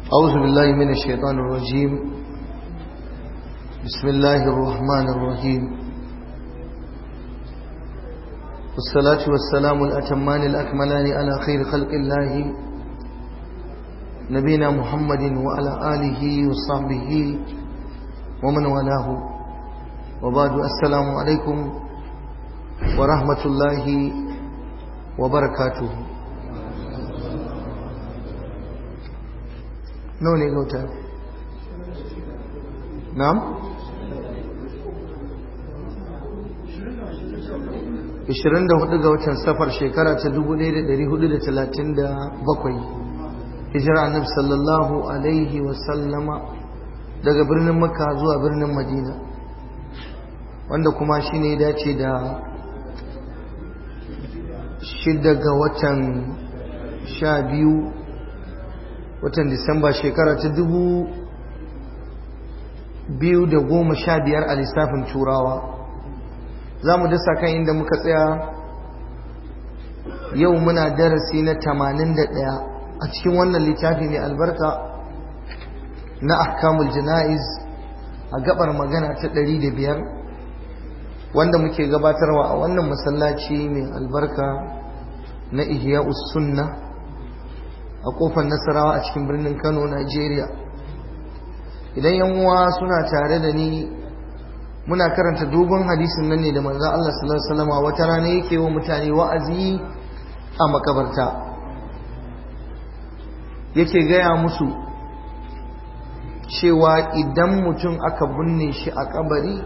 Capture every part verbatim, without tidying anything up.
أعوذ بالله من الشيطان الرجيم. بسم الله الرحمن الرحيم، والصلاة والسلام الأتمان الأكملان على خير خلق الله نبينا محمد وعلى آله وصحبه ومن والاه، وبعد. السلام عليكم ورحمة الله وبركاته. nawa ne gauta? na'am? ishirin da hudu ga watan safar shekara ta dubu ɗaya da ɗari hudu da talatin da bakwai hijira annabi sallallahu alaihi wasallama daga birnin makka zuwa birnin madina, wanda kuma shi ne dace da shida ga watan sha biyu watan disamba shekara ta dubu biyu da goma sha biyar a lissafin turawa. za mu dasa kan inda muka tsaya yau. muna darasi na tamanin da ɗaya a cikin wannan littafi mai albarka na ahkamul jana'iz, a gabar magana ta ɗari da biyar, wanda muke gabatarwa a wannan masallaci mai albarka na ihya'us sunna a kofar Nasarawa a cikin birnin Kano, Najeriya. idan yan uwa suna tare da ni, muna karanta dogon hadisin nan ne da manzon Allah sallallahu alaihi wasallam wata rana yake wa mutane wa'azi a makabarta. yake gaya musu cewa idan mutum aka binne shi a kabari,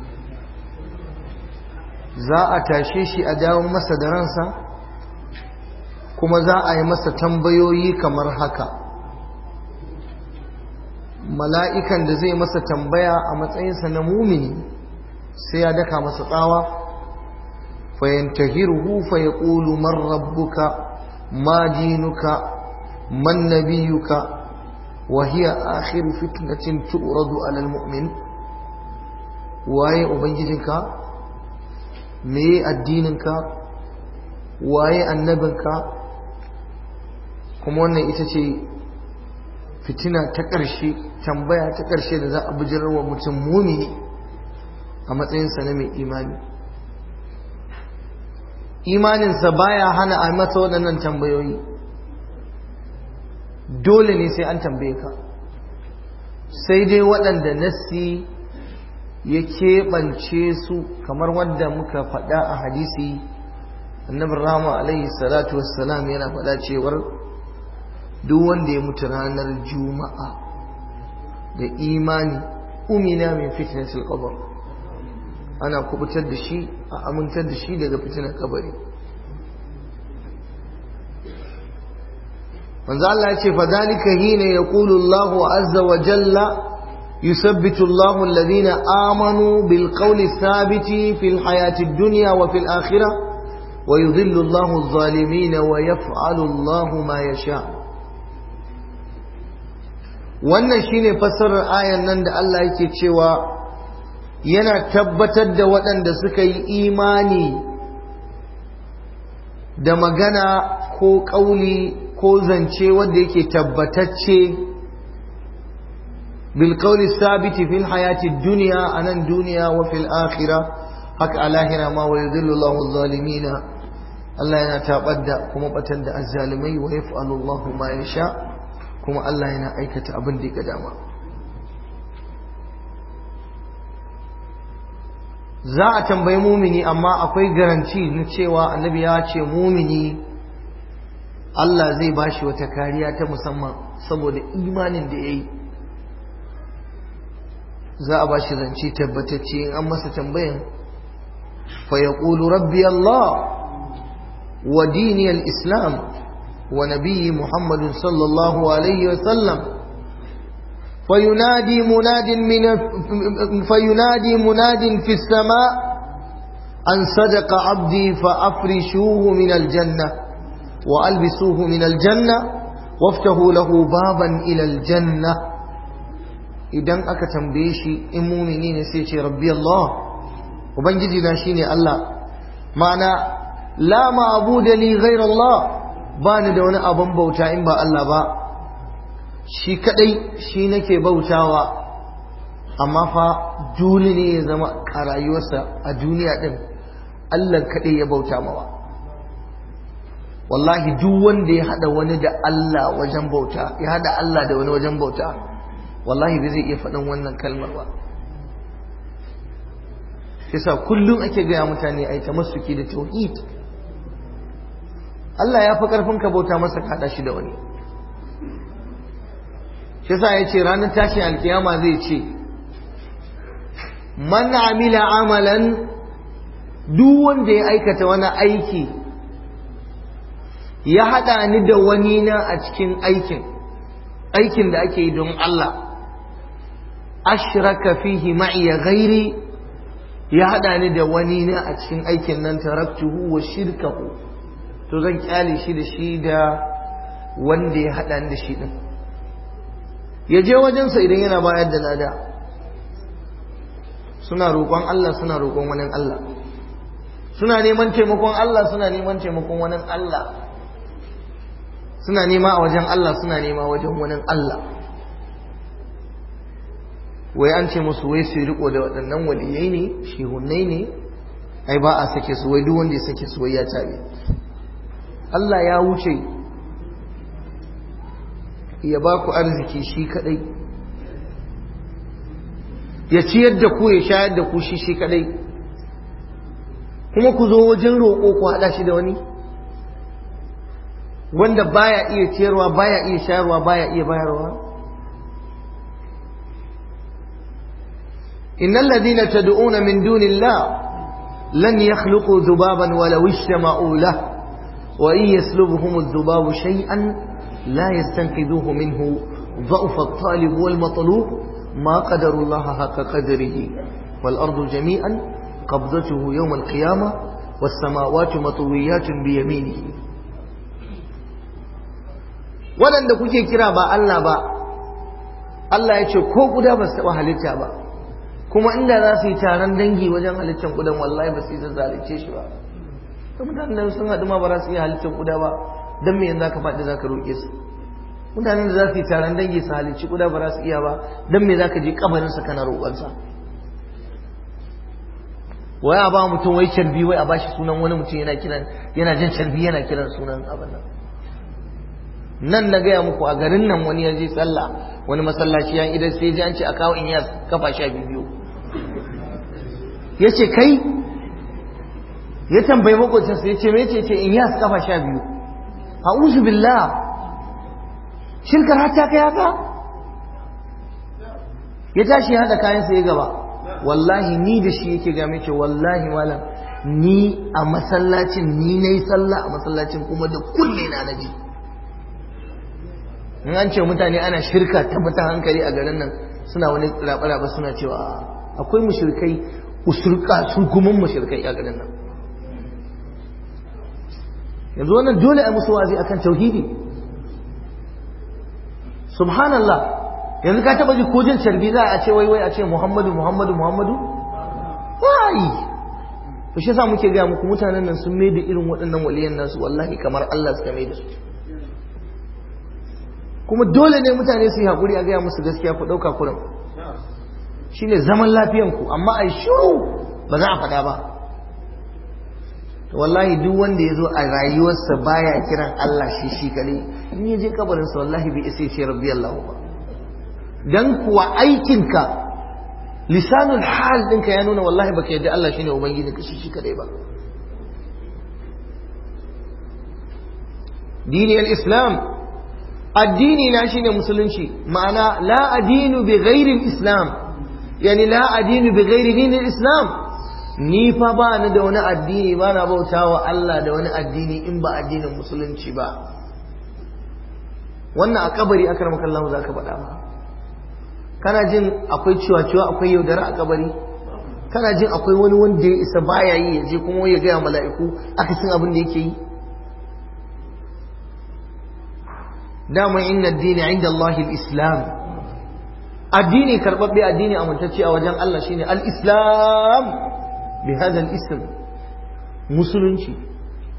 za a tashe shi a dawo masa da ransa, kuma za a yi masa tambayoyi kamar haka. mala'ikan da zai masa tambaya a matsayinsa na mumini sai ya daka masa tsawa, fayantahiruhu fa yaqulu man rabbuka ma dinuka man nabiyuka wa hiya akhiru fitnatin tu'radu 'ala al-mu'min. waye ubangijinka, me addininka, waye annabinka? kuma wannan ita ce fitina ta ƙarshe, tambaya ta ƙarshe da za a bijirar wa mutum mumini a matsayinsa na mai imani. imaninsa baya hana a masa waɗannan tambayoyi, dole ne sai an tambaye ka, sai dai waɗanda nassi ya keɓance su, kamar wadda muka faɗa a hadisi. annabi rahama alaihi salatu wassalam yana faɗa cewar duk wanda ya mutu ranar juma'a da imani, umina min fitnatil qabr, ana kubutar da shi, a amintar da shi daga fitnar kabari. manzo Allah ya ce fa dalika hina yaqulu Allahu azza wa jalla yusabbitu Allahu alladhina amanu bil qawli thabiti fil hayati ad-dunya wa fil akhirah wa yudhillu Allahu adh-dhalimin wa yaf'alu Allahu ma yasha. wannan shine fassarar ayan nan da Allah yake cewa yana tabbatar da waɗanda suka yi imani da magana ko ƙauli ko zance wanda yake tabbatacce bil qawli sabiti fil hayati dunya, anan duniya, wa fil akhirah, haka a lahira ma. wa yudhillu Allahu adh-dhalimina, Allah yana tabar da kuma batar da azzalimai, wa yaf'alu Allahu ma yasha, kuma Allah yana aikata abin da ya dama. za a tambayi mumini, amma akwai garanti na cewa annabi ya ce mumini Allah zai bashi wata kariya ta musamman saboda imanin da yayi. za a bashi zance tabbatacce in an masa tambayan, fa yaqulu rabbi Allah wa dini al-islam ونبي محمد صلى الله عليه وسلم فينادي مناد من فينادي مناد في السماء أن صدق عبدي فأفرشوه من الجنة وألبسوه من الجنة وافتحوا له بابا إلى الجنة. idan aka tambaye shi in mumini ne sai ce rabbi Allah, ubangiji na shine Allah, ma'ana la ma'budu li ghayra Allah, ba ni da wani abin bauta in ba Allah ba. shi kadai shi nake bautawa, amma fa dole ne ya zama a rayuwarsa a duniya din Allah kadai ya bauta mawa. wallahi duk wanda ya hada wani da Allah wajen bauta, ya hada Allah da wani wajen bauta, wallahi bai zai iya faɗin wannan kalmar ba. yasa kullum ake gaya mutane ai tamassuki da tauhid. Allah ya fi karfin ka bauta masa ka hada shi da wani. yasa yace ranar tashin alkiyama zai ce man amila amalan, duk wanda ya aikata wani aiki ya hada ni da wani na a cikin aikin aikin da ake yi don Allah, ashraka fihi ma'i ghairi, ya hada ni da wani na a cikin aikin nan, taraktuhu wa shirkahu, to zan kyale shi da shi da wanda ya hada ni da shi din. ya je wajensa idan yana bayar da lada, suna roƙon Allah suna roƙon wani Allah, suna neman taimakon Allah suna neman taimakon wani Allah, suna nema a wajen Allah suna nema wajen wani Allah. wai an ce musu wai su riko da waɗannan waliyai ne, shehunnai ne, ai ba a sake su, wai duk wanda ya sake su wai ya tabe. Allah ya wuce ya ba ku arziki shi kadai, ya ciyar da ku ya shayar da ku shi shi kadai, kuma ku zo wajen roƙo ku haɗa shi da wani wanda baya iya ciyarwa, baya iya shayarwa, baya iya bayarwa. innal ladina tad'una min dunillah lan yakhluqu dhubaban walau ijtama'u lahu wa in yaslubuhum adh-dhubabu shay'an لا يستنقذوه منه ضعف الطالب والمطلوب ما قدر الله حق قدره والأرض جميعا قبضته يوم القيامة والسماوات مطويات بيمينه. waɗanda kuke kira ba Allah ba, Allah ya ce ko guda ba su taɓa halitta ba, kuma inda za su yi taron dangi wajen halittar kudan wallahi ba su yi zalunce shi ba. mutanen sun haɗu ma ba za su yi halittar kuda ba, don me yanzu ka faɗi za ka roƙe su? mutanen da za su yi taron dangi su halicci kuda ba za su iya ba, don me za ka je kabarinsa kana roƙonsa? wai a ba mutum wai carbi, wai a ba shi sunan wani mutum yana kiran, yana jan carbi yana kiran sunan abin nan. nan na gaya muku a garin nan wani ya je sallah wani masallaci ya idan sai ji an ce a kawo in yas kafa sha biyu. ya ce kai, ya tambayi makocinsa ya ce me ce ce in yas kafa sha biyu. a'udhu billah, shirkar hatta kai haka? ya tashi ya hada kayan sa ya gaba. wallahi ni da shi yake ga mai ce wallahi malam ni a masallacin ni nayi sallah a masallacin kuma da kulle na naji. in an ce mutane ana shirka ta mutan hankali a garin nan suna wani rabe-rabe suna cewa akwai mushrikai usurka sun kuma mushrikai a garin nan. yanzu wannan dole a musu wazi akan tauhidi. subhanallah, yanzu ka taba ji ko jin carbi za a ce wai wai a ce Muhammadu Muhammadu Muhammadu wai to shi yasa muke ga muku mutanen nan sun maida irin waɗannan waliyan nasu wallahi kamar Allah suka maida su. kuma dole ne mutane su yi hakuri a ga musu gaskiya ku dauka kuran shine zaman lafiyan ku, amma ai shiru ba za a faɗa ba. wallahi duk wanda ya zo a rayuwarsa baya kiran Allah shi shi kare, in ya je kabarinsa wallahi bai isa ce rabbi Allah ba. dan kuwa aikinka, lisanul hal ɗinka ya nuna wallahi baka yadda Allah shine ubangiji ka shi shi kare ba. dini al-islam, addini na shine musulunci, ma'ana la adinu bi ghairi al-islam, yani la adinu bi ghairi din al-islam. ni fa ba ni da wani addini, ba na bautawa Allah da wani addini in ba addinin musulunci ba. wannan a kabari akramaka Allah za ka faɗa ba. kana jin akwai ciwa-ciwa, akwai yaudara a kabari? kana jin akwai wani wanda ya isa baya yi ya je kuma ya gaya mala'iku aka san abin da yake yi? dama inna ad-dini 'inda Allah al-islam, addini karbabbe, addini amintacce a wajen Allah shine al-islam bi hada al-ism, musulunci.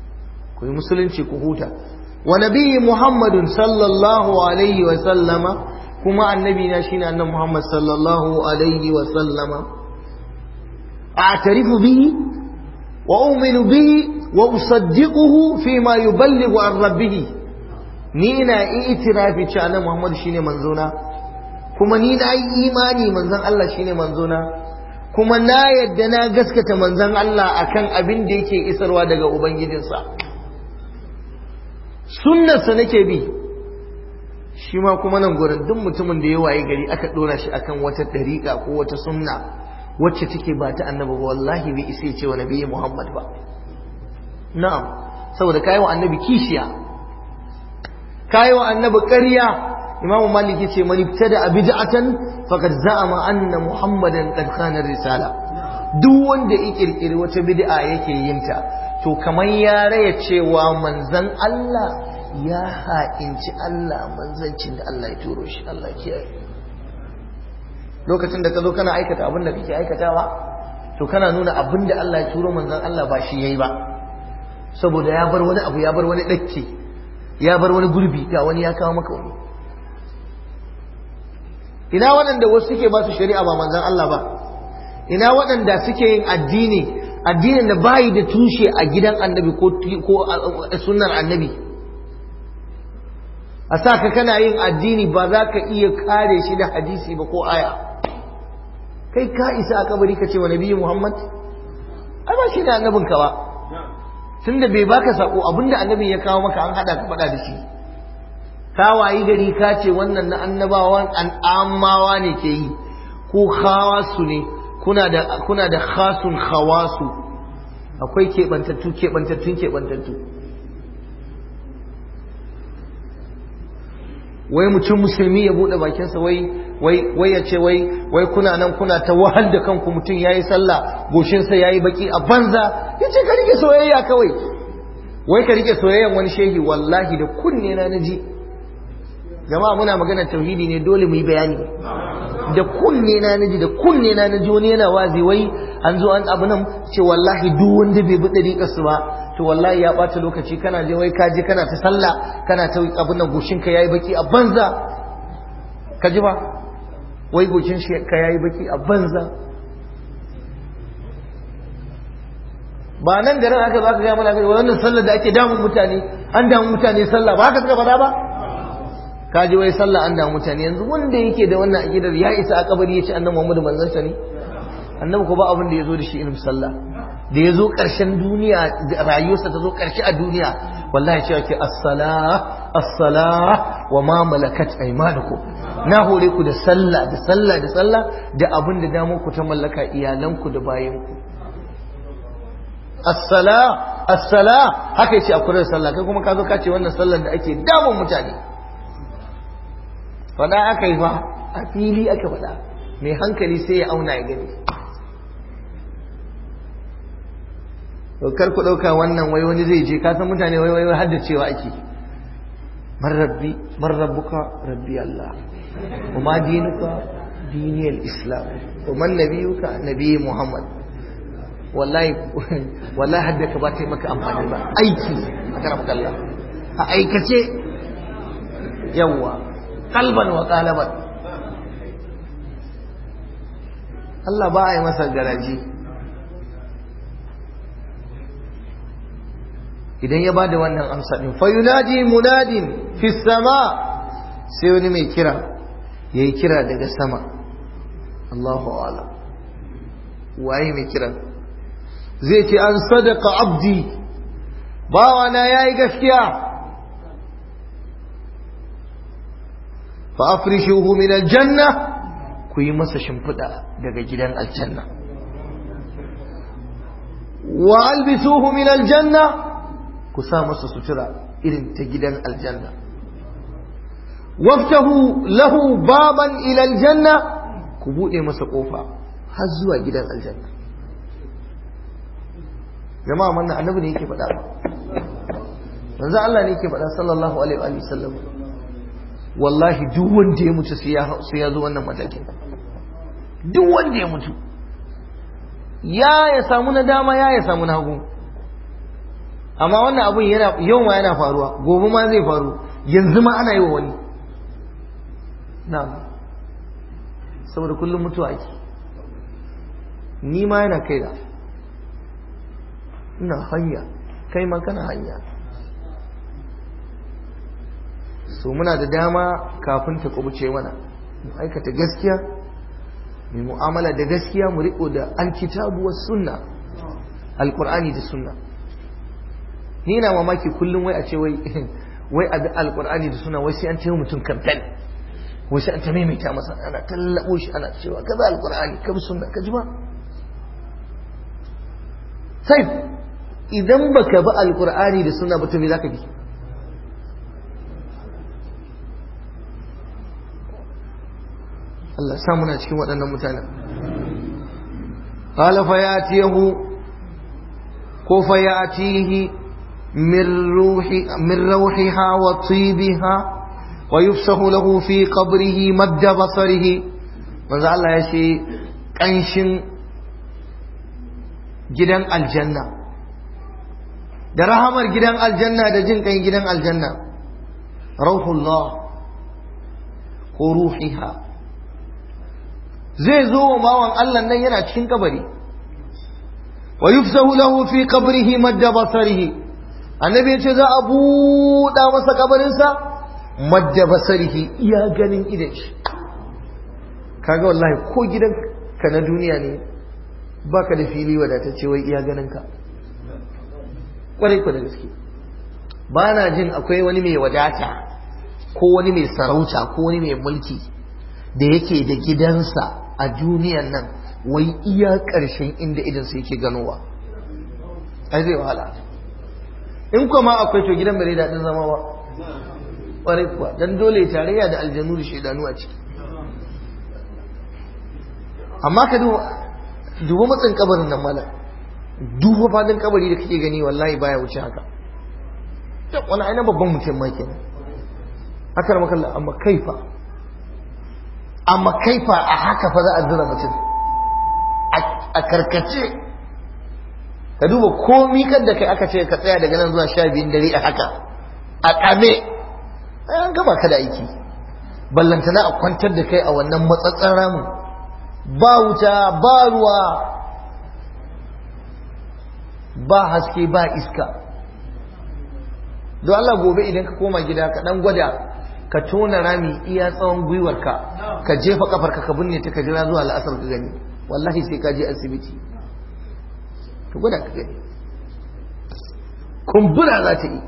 ku yi musulunci ku huta. wa nabiyyi Muhammadun sallallahu alaihi wa sallama kuma annabi na shine annabi Muhammad sallallahu alaihi wa sallama a'tarifu bihi wa u'minu bihi wa usaddiquhu fima yuballighu an rabbih ni ina itirafi cewa annabi Muhammad shine manzona kuma ni na yi imani manzon Allah shine manzona kuma na yadda na gaskata manzon Allah akan abin da yake isarwa daga ubangijinsa sunnarsa nake bi shi ma kuma nan gurin duk mutumin da ya waye gari aka dora shi akan wata dariƙa ko wata sunna wacce take ba ta annabi ba wallahi bai isa ya ce wa nabi Muhammad ba na'am saboda kai wa annabi kishiya kai wa annabi ƙarya imamu malik yace man ibtada bid'atan faqad za'ama anna muhammadan qad khana risala duk wanda ya kirkiri wata bid'a yake yin ta to kamar ya raya cewa manzon Allah ya ha'inci Allah manzancin da Allah ya turo shi Allah ya kiyaye lokacin da ka zo kana aikata abin da kake aikatawa to kana nuna abin da Allah ya turo manzon Allah ba shi yayi ba saboda ya bar wani abu ya bar wani dakke ya bar wani gurbi ga wani ya kawo maka wani ina waɗanda wasu suke ba su shari'a ba manzon Allah ba ina waɗanda suke yin addini addinin da bayi da tushe a gidan annabi ko ko sunnar annabi a sa ka kana yin addini ba za ka iya kare shi da hadisi ba ko aya kai ka isa a kabari ka ce wa nabi Muhammad ai ba shi da annabin ka ba tunda bai baka sako abinda annabi ya kawo maka an hada ka faɗa da shi ka wayi gari ka ce wannan na annabawan an amawa ne ke yi ko khawasu ne kuna da kuna da khasun khawasu akwai kebantattu kebantattun kebantattu wai mutum musulmi ya bude bakinsa wai wai wai ya ce wai wai kuna nan kuna ta wahal da kanku mutum yayi sallah goshinsa yayi baki a banza yace ka rike soyayya kawai wai ka rike soyayyan wani shehi wallahi da kunne na naji jama'a muna magana tauhidi ne dole mu yi bayani da kunne na naji da kunne na naji wani yana wazi wai an zo an abu nan ce wallahi duk wanda bai bi dariƙar su ba to wallahi ya bata lokaci kana je wai ka je kana ta sallah kana ta abun nan goshin ka yayi baki a banza ka ji ba wai goshin shi ka yayi baki a banza ba nan garin haka za ka ga mana wannan sallar da ake damun mutane an damun mutane sallah ba haka suka faɗa ba ka ji wai sallah an damun mutane yanzu wanda yake da wannan aqidar ya isa a kabari ya ce annabi Muhammadu manzon sa ne annabi ko ba abin da yazo da shi ilmin sallah da yazo karshen duniya rayuwarsa ta zo karshe a duniya wallahi cewa ke as-salah as-salah wa ma malakat aymanukum na hore ku da sallah da sallah da sallah da abin da damar ku ta mallaka iyalanku da bayanku as-salah as-salah haka yace akwai sallah kai kuma ka zo ka ce wannan sallar da ake damun mutane fada aka yi fa a fili aka fada mai hankali sai ya auna ya gani kar ku dauka wannan wai wani zai je ka san mutane wai wai haddacewa ake man rabbi man rabbuka rabbi Allah kuma dinuka diniyal islam kuma nabiyuka nabi Muhammad wallahi wallahi haddaka ba ta maka amfani ba aiki akaram Allah a aikace yawa kalban wa qalaban Allah ba a yi masa garaji idan ya bada wannan amsa din fa yunadi munadin fi sama sai wani mai kira yayi kira daga sama Allahu a'lam waye mai kira zai ce an sadaqa abdi bawa na yayi gaskiya fa afrishuhu min aljanna ku yi masa shimfida daga gidan aljanna wa albisuhu min aljanna ku sa masa sutura irin ta gidan aljanna waftahu lahu baban ila aljanna ku bude masa kofa har zuwa gidan aljanna jama'a wannan annabi ne yake faɗa manzo Allah ne yake faɗa sallallahu alaihi wa sallam wallahi duk wanda ya mutu sai ya sai ya zo wannan matakin duk wanda ya mutu ya ya samu na dama ya ya samu na hagu amma wannan abun yana yau ma yana faruwa gobe ma zai faru yanzu ma ana yi wa wani na'am saboda kullum mutuwa ake, ni ma yana kai da ina hanya, kai ma kana hanya. So muna da dama kafin ta kubuce mana mu aikata gaskiya, mu mu'amala da gaskiya, mu riko da alkitabu was sunna, alqur'ani da sunna. Ni na mamaki kullum wai a ce wai wai a alqur'ani da sunna wai sai an ce mutum kamfen, wai sai an ta maimaita masa, ana tallabo shi ana cewa kaza alqur'ani kaza sunna, ka ji ba sai idan baka bi alqur'ani da sunna ba to me zaka bi? Allah sa muna cikin waɗannan mutanen. Qala fayatihi ko fayatihi min ruhi min ruhiha wa tibiha wa yufsahu lahu fi qabrihi madda basarihi. Manzo Allah ya ce kanshin gidan aljanna da rahamar gidan aljanna da jin kan gidan aljanna, rauhullah ko ruhiha, zai zo wa bawan Allah nan yana cikin kabari. Wa yufsahu lahu fi qabrihi madda basarihi, annabi ya ce za a buɗa masa kabarinsa madda basarihi, iya ganin idan shi. Kaga wallahi ko gidan ka na duniya ne baka da fili wadatacce wai iya ganin ka, kwarai ku da gaske. Ba na jin akwai wani mai wadata ko wani mai sarauta ko wani mai mulki da yake da gidansa a duniyan nan wai iya ƙarshen inda idansa yake ganowa. Ai zai wahala. In kuma akwai to gidan bai daɗin zama ba, ƙwarai kuwa, don dole tarayya da aljanu da shaidanu a ciki. Amma ka duba matsin kabarin nan malam, duba fadin kabari da kake gani wallahi baya wuce haka. Wani ainihin babban mutum ma kenan. Haka makalla, amma kaifa amma kaifa a haka fa za a zura mutum a karkace. Ka duba komi kan da kai aka ce ka tsaya daga nan zuwa sha biyun dare a haka a kame, an gaba ka da aiki. Ballantana a kwantar da kai a wannan matsatsen ramin, ba wuta ba ruwa ba haske ba iska. don Allah gobe idan ka koma gida ka dan gwada ka tona rami iya tsawon gwiwarka ka jefa kafarka ka binne ta ka jira zuwa la'asar ka gani, wallahi sai ka je asibiti ka gwada ka gani, kumbura za ta yi.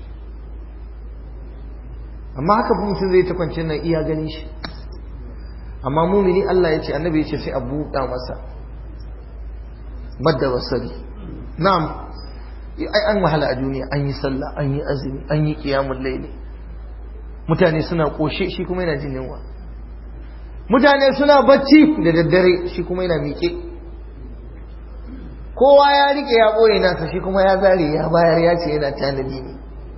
amma haka fa mutum zai ta kwance nan iya gani shi. amma mumini Allah ya ce, annabi ya ce sai a buɗa masa madda basari. na'am, ai an wahala a duniya, an yi sallah, an yi azumi, an yi qiyamul layli, mutane suna koshe shi kuma yana jin yunwa, mutane suna bacci da daddare shi kuma yana miƙe, kowa ya rike ya ɓoye nasa shi kuma ya zare ya bayar ya ce yana tanadi ne.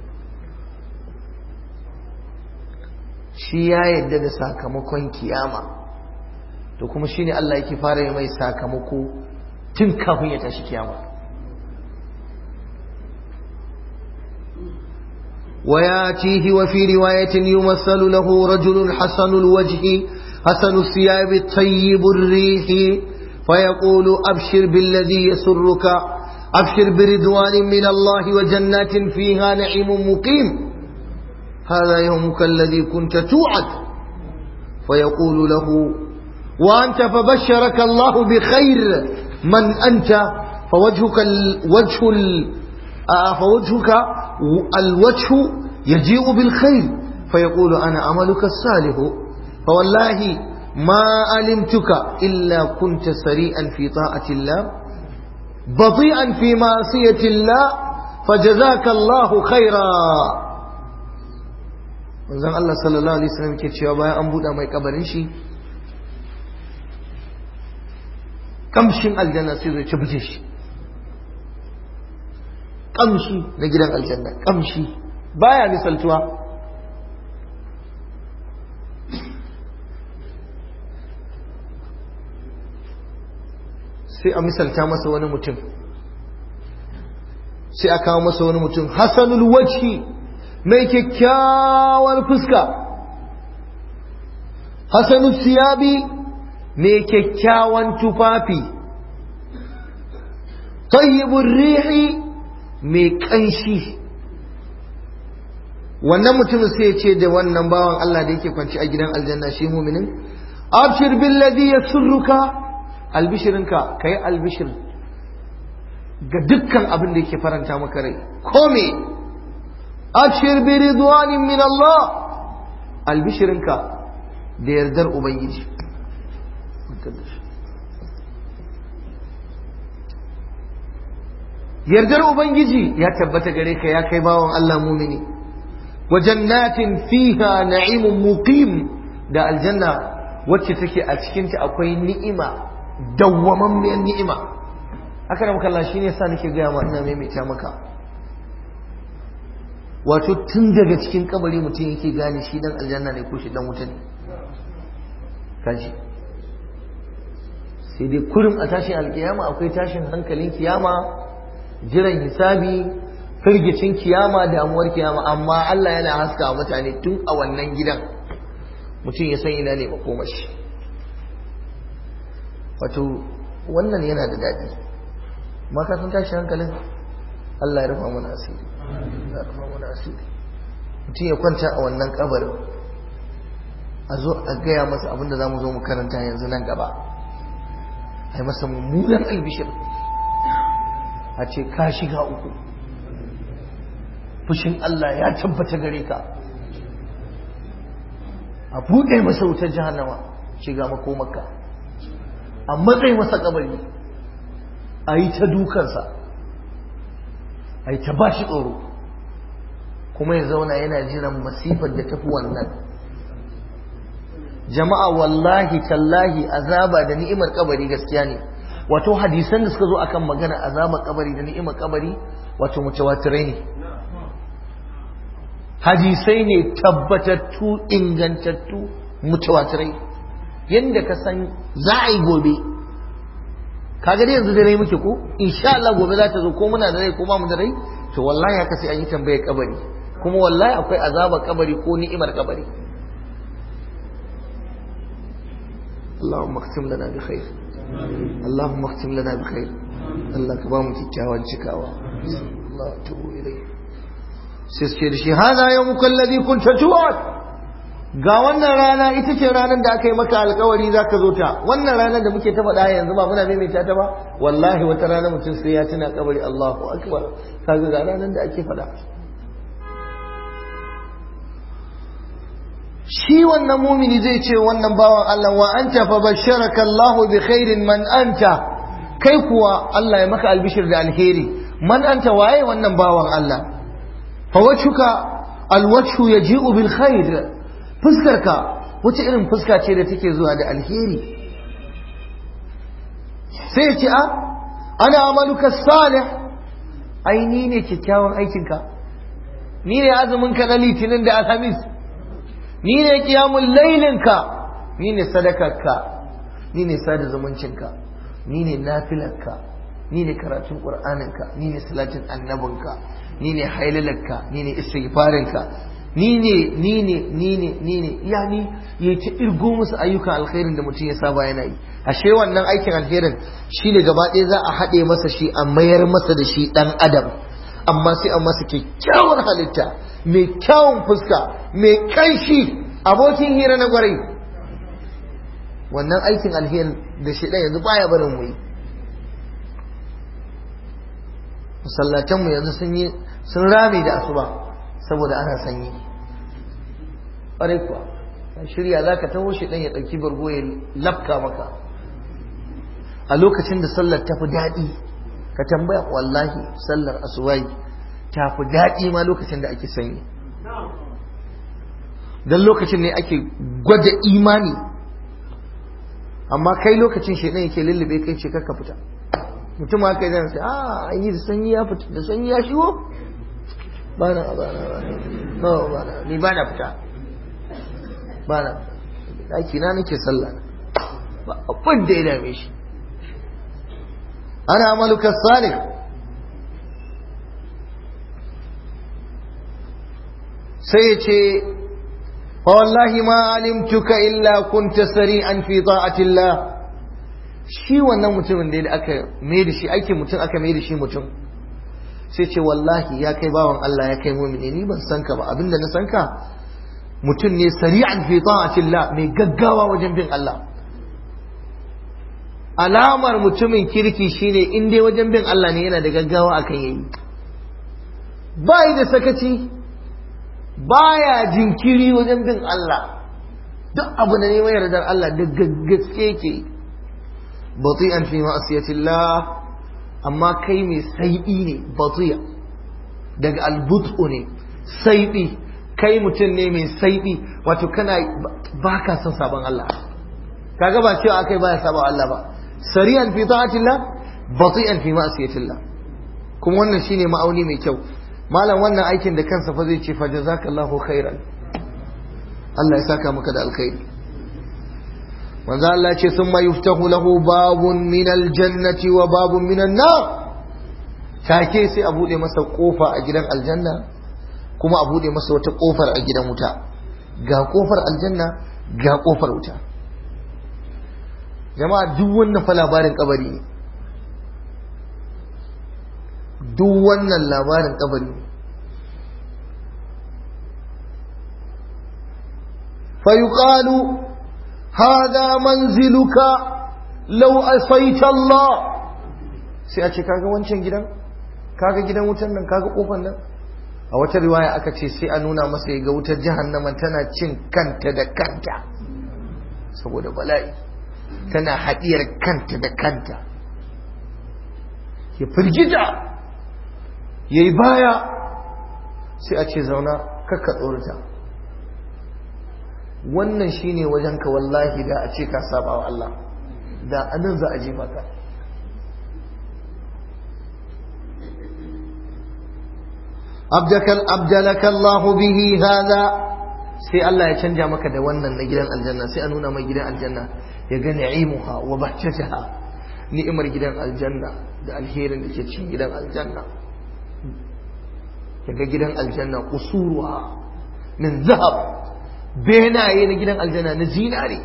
shi ya yadda da sakamakon kiyama, to kuma shine Allah yake fara yi mai sakamako tun kafin ya tashi kiyama. وياتيه وفي رواية يمثل له رجل حسن الوجه حسن الثياب طيب الريح فيقول أبشر بالذي يسرك، أبشر برضوان من الله وجنات فيها نعيم مقيم، هذا يومك الذي كنت توعد. فيقول له وأنت فبشرك الله بخير، من أنت؟ فوجهك الوجه فوجهك الوجه يجيء بالخير، فيقول أنا عملك الصالح، فوالله ما علمتك إلا كنت سريعا في طاعة الله بطيئا في معصية الله فجزاك الله خيرا. manzon Allah sallallahu alaihi wasallam ke cewa bayan an buɗe mai kabarin shi, kamshin aljanna sai zai ci buje shi, kamshi na gidan aljanna, kamshi baya misaltuwa. sai a misalta masa wani mutum, sai a kawo masa wani mutum hasanul wajhi, mai kyakkyawar fuska, hasanu siyabi mai kyakkyawan tufafi, tayyibur rihi mai kanshi. wannan mutumin sai ya ce da wannan bawan Allah da yake kwanci a gidan aljanna shi mu'minin, abshir billadhi yasurruka, albishirinka kai albishir ga dukkan abin da yake faranta maka rai, ko me abshir bi ridwanin min Allah, albishirinka da yardar ubangiji. yardar ubangiji ya tabbata gare ka ya kai bawan Allah mumini. wa jannatin fiha na'imun muqim, da aljanna wacce take a cikin ta akwai ni'ima, dawwamammiyar ni'ima. haka da muka Allah shine yasa nake ga ma ina maimaita maka, wato tun daga cikin kabari mutum yake gane shi dan aljanna ne ko shi dan wuta ne. kaji sai dai kurum a tashin alkiyama akwai tashin hankalin kiyama, jiran hisabi, firgicin kiyama, damuwar kiyama, amma Allah yana haska wa mutane tun a wannan gidan mutum ya san ina ne makomashi. wato wannan yana da daɗi, ma ka san tashin hankalin Allah ya rufa mana asiri, ya rufa mana asiri. mutum ya kwanta a wannan kabarin, a zo a gaya masa abin da za mu zo mu karanta yanzu nan gaba, a yi masa mummunan albishir, a ce ka shiga uku, fushin Allah ya tabbata gare ka, a buɗe masa wutar jahannama, shiga makomarka, a matsayi masa kabari, a yi ta dukansa, a yi ta ba shi tsoro, kuma ya zauna yana jiran masifar da tafi wannan. jama'a wallahi tallahi azaba da ni'imar kabari gaskiya ne. wato hadisan da suka zo akan magana azabar kabari da ni'imar kabari wato mutawatirai ne, hadisai ne tabbatattu ingantattu mutawatirai, yanda ka san za a yi gobe. kaga dai yanzu da rai muke ko insha Allah gobe za ta zo, ko muna da rai ko ba mu da rai, to wallahi haka sai an yi tambayar kabari, kuma wallahi akwai azabar kabari ko ni'imar kabari. اللهم اختم لنا بخير اللهم اختم لنا بخير الله كبام كيكاوان شكاوا الله توب إليه سيسكي دشي هذا يومك الذي كنت توعد. ga wannan rana ita ce ranar da aka yi maka alkawari za ka zo ta. wannan ranar da muke ta faɗa yanzu ba muna maimaita ta ba, wallahi wata rana mutum sai ya tuna kabari. Allahu akbar, kaga ga ranar da ake faɗa. shi wannan mumini zai ce wannan bawan Allah, wa anta fa basharaka Allahu bi khairin, man anta, kai kuwa Allah ya maka albishir da alheri. man anta, waye wannan bawan Allah? fa wajhuka alwajhu yaji'u bil khair, fuskarka wace irin fuska ce da take zuwa da alheri? sai ya ce a ana amaluka salih, ai ni ne kyakkyawan aikinka, ni ne azumin ka na litinin da alhamis, ni ne kiyamun lailinka, ni ne sadakarka, ni ne sada zumuncinka, ni ne nafilarka, ni ne karatun ƙur'aninka, ni ne salatin annabinka, ni ne hailalarka, ni ne istighfarinka, ni ne ni ne ni ne ni ne yani ya ta irgo musu ayyukan alkhairin da mutum ya saba yana yi. ashe wannan aikin alkhairin shine gaba ɗaya za a haɗe masa shi a mayar masa da shi ɗan adam, amma sai a masa kyakkyawar halitta, mai kyawun fuska, mai kanshi, abokin hira na gwarai. wannan aikin alheri da shi ɗaya yanzu baya barin mu yi. masallatanmu yanzu sun yi sun rame da asuba saboda ana sanyi. ƙwarai kuwa shirya za ka taho shi ɗan ya ɗauki bargo ya lafka maka a lokacin da sallar ta fi daɗi. ka tambaya wallahi sallar asubahi ta fi daɗi ma lokacin da ake sanyi, don lokacin ne ake gwada imani. amma kai lokacin shaidan yake lullube kai ce karka fita. mutum haka yana sai a an yi da sanyi ya fita, da sanyi ya shigo ba na ba na ba na ni ba na fita ba na ɗaki na nake sallah ba abin da ya dame shi. ana amaluka salih, sai ya ce fa wallahi ma alimtuka illa kunta sari'an fi ta'atillah. Shi wannan mutumin da aka mai da shi aikin mutum aka mai da shi mutum sai ce wallahi ya kai bawan Allah ya kai mu'mini ni ban san ka ba, abinda na san ka mutum ne sari'an fi ta'atillah, mai gaggawa wajen bin Allah. Alamar mutumin kirki shine in dai wajen bin Allah ne yana da gaggawa akan yayi, bai da sakaci, baya jinkiri wajen bin Allah, duk abu da neman yardar Allah da gaske yake. bati'an fi ma'siyatillah, amma kai mai saibi ne. bati'a daga albut'u ne, saibi, kai mutum ne mai saibi, wato kana baka son sabon Allah. kaga ba cewa akai baya sabon Allah ba. sari'an fi ta'atillah, bati'an fi ma'siyatillah. kuma wannan shine ma'auni mai kyau. malam wannan aikin da kansa fa zai ce fa jazakallahu khairan, Allah ya saka maka da alkhairi. manzo Allah ce summa yuftahu lahu babun min aljannati wa babun min an-nar, take sai a bude masa kofa a gidan aljanna kuma a bude masa wata kofar a gidan wuta. ga kofar aljanna ga kofar wuta. jama'a duk wannan fa labarin kabari ne, duk wannan labarin kabari ne. fa yuqalu hada manziluka law asaita Allah, sai a ce kaga wancan gidan, kaga gidan wutan nan, kaga kofar nan. a wata riwaya aka ce sai a nuna masa ya ga wutar jahannama tana cin kanta da kanta saboda bala'i, tana haɗiyar kanta da kanta. ya firgita ya yi baya, sai a ce zauna kakka tsorata. wannan shine wajenka wallahi, da a ce ka saba wa Allah da anan za a je maka. abdalaka Allah bihi hada, sai Allah ya canja maka da wannan na gidan aljanna. sai a nuna mai gidan aljanna, ya ga na'imuha wa bahjataha, ni'imar gidan aljanna da alherin da ke cikin gidan aljanna. ya ga gidan aljanna qusuruha min zahab, benaye na gidan aljanna na zinare.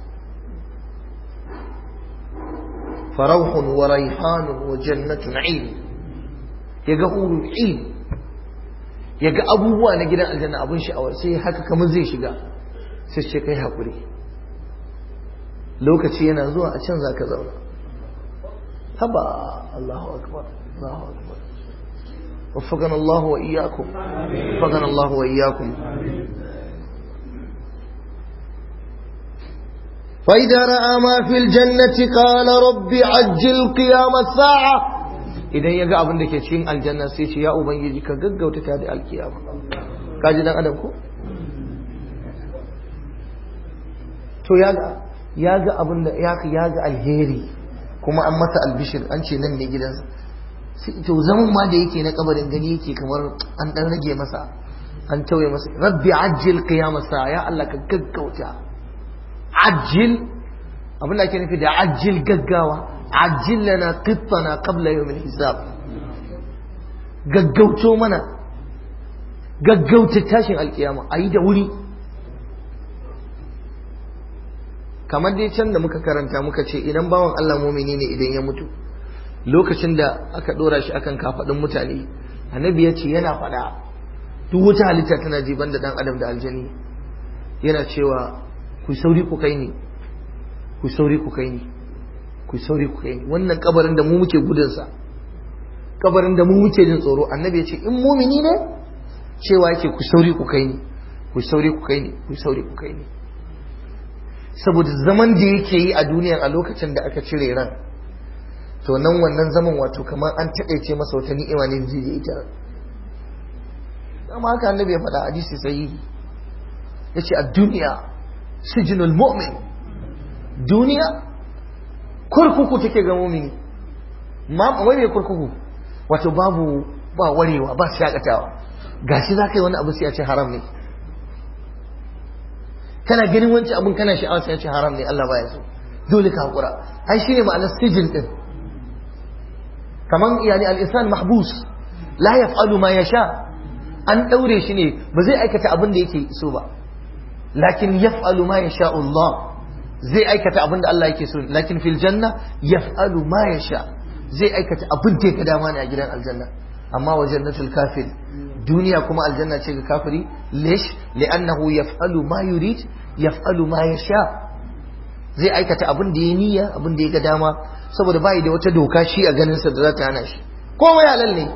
farauhun wa raihanun wa jannatu na'im, ya ga hurul 'ain, ya ga abubuwa na gidan aljanna abin sha'awar, sai haka kamar zai shiga, sai ce kai haƙuri, lokaci yana zuwa a can za ka zauna. haba Allahu akbar, Allahu akbar. وفقنا الله وإياكم وفقنا الله وإياكم. فإذا رأى ما في الجنة قال رب عجل قيام الساعة. idan ya ga abin da ke cikin aljanna sai ce ya ubangiji ka gaggauta ta da alkiyama. kaji dan adam ko to ya ga ya ga abin da ya ya ga alheri kuma an masa albishir, an ce nan ne gidansa. to zaman ma da yake na kabarin gani yake kamar an dan rage masa, an tauye masa. rabbi ajil qiyam as-sa'a, ya Allah ka gaggauta. ajil abin da ake nufi da ajil gaggawa, ajil lana qittana qabla yawm al-hisab, gaggauto mana, gaggauta tashin alkiyama ayi da wuri. kamar dai can da muka karanta muka ce idan bawan Allah mumini ne idan ya mutu, lokacin da aka dora shi akan kafadin mutane, annabi ya ce yana fada duk wata halitta tana jiban da dan adam da aljani, yana cewa ku sauri ku kai ni, ku sauri ku kai ni, ku sauri ku kai ni. wannan kabarin da mu muke gudun sa, kabarin da mu muke jin tsoro, annabi ya ce in mumini ne cewa yake ku sauri ku kai ni, ku sauri ku kai ni, ku sauri ku kai ni. saboda zaman da yake yi a duniya a lokacin da aka cire ran, to nan wannan zaman wato kamar an taƙaice masa wata ni'ima ne zai yi ita. amma haka annabi ya faɗa hadisi sahihi, yace a duniya sijinul mu'min, duniya kurkuku take ga mu'mini. ma wai ne kurkuku? wato babu ba warewa ba shakatawa, gashi za ka yi wani abu sai a ce haram ne, kana ganin wancan abun kana sha'awa sai a ce haram ne, Allah baya so, dole ka hakura. ai shine ma'anar sijin din. kaman yani al-insan mahbus la yaf'alu ma yasha, an daure shi ne ba zai aikata abin da yake so ba. lakin yaf'alu ma yasha Allah, zai aikata abin da Allah yake so. Lakin fil janna yaf'alu ma yasha, zai aikata abin da yake dama ne a gidan aljanna. Amma wa jannatul kafir, duniya kuma aljanna ce ga kafiri. Lish li'annahu yaf'alu ma yurid, yaf'alu ma yasha, zai aikata abin da ya niyya, abin da ya ga dama, saboda bai da wata doka shi a ganin sa da za ta hana shi. Komai halal ne.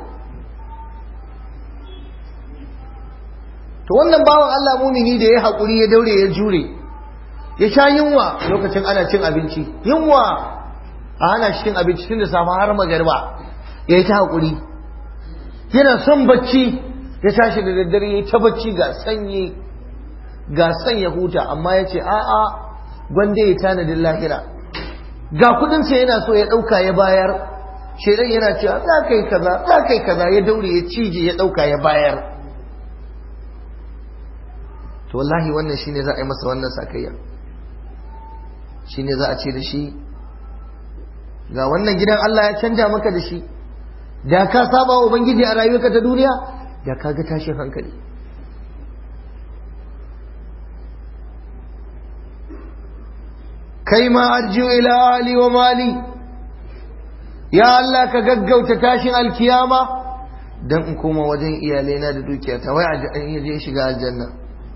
To wannan bawan Allah mumini da ya haƙuri ya daure ya jure, ya sha yunwa lokacin ana cin abinci, yunwa a hana shi cin abinci tun da safe har magariba, ya yi ta haƙuri. Yana son bacci, ya tashi da daddare ya yi ta bacci ga sanyi, ga san ya huta, amma ya ce a'a gwanda ya tanadin lahira. Ga kudinsa yana so ya ɗauka ya bayar, shaidan yana cewa za ka yi kaza, za ka yi kaza, ya daure ya cije ya ɗauka ya bayar. To wallahi wannan shine za a yi masa wannan sakayya, shine za a ce da shi ga wannan gidan Allah ya canja maka da shi, da ka saba wa ubangiji a rayuwarka ta duniya da ka ga tashin hankali. kai ma arju ila ahli wa mali, ya Allah ka gaggauta tashin alkiyama dan in koma wajen iyalaina da dukiyata, wai a je shiga aljanna.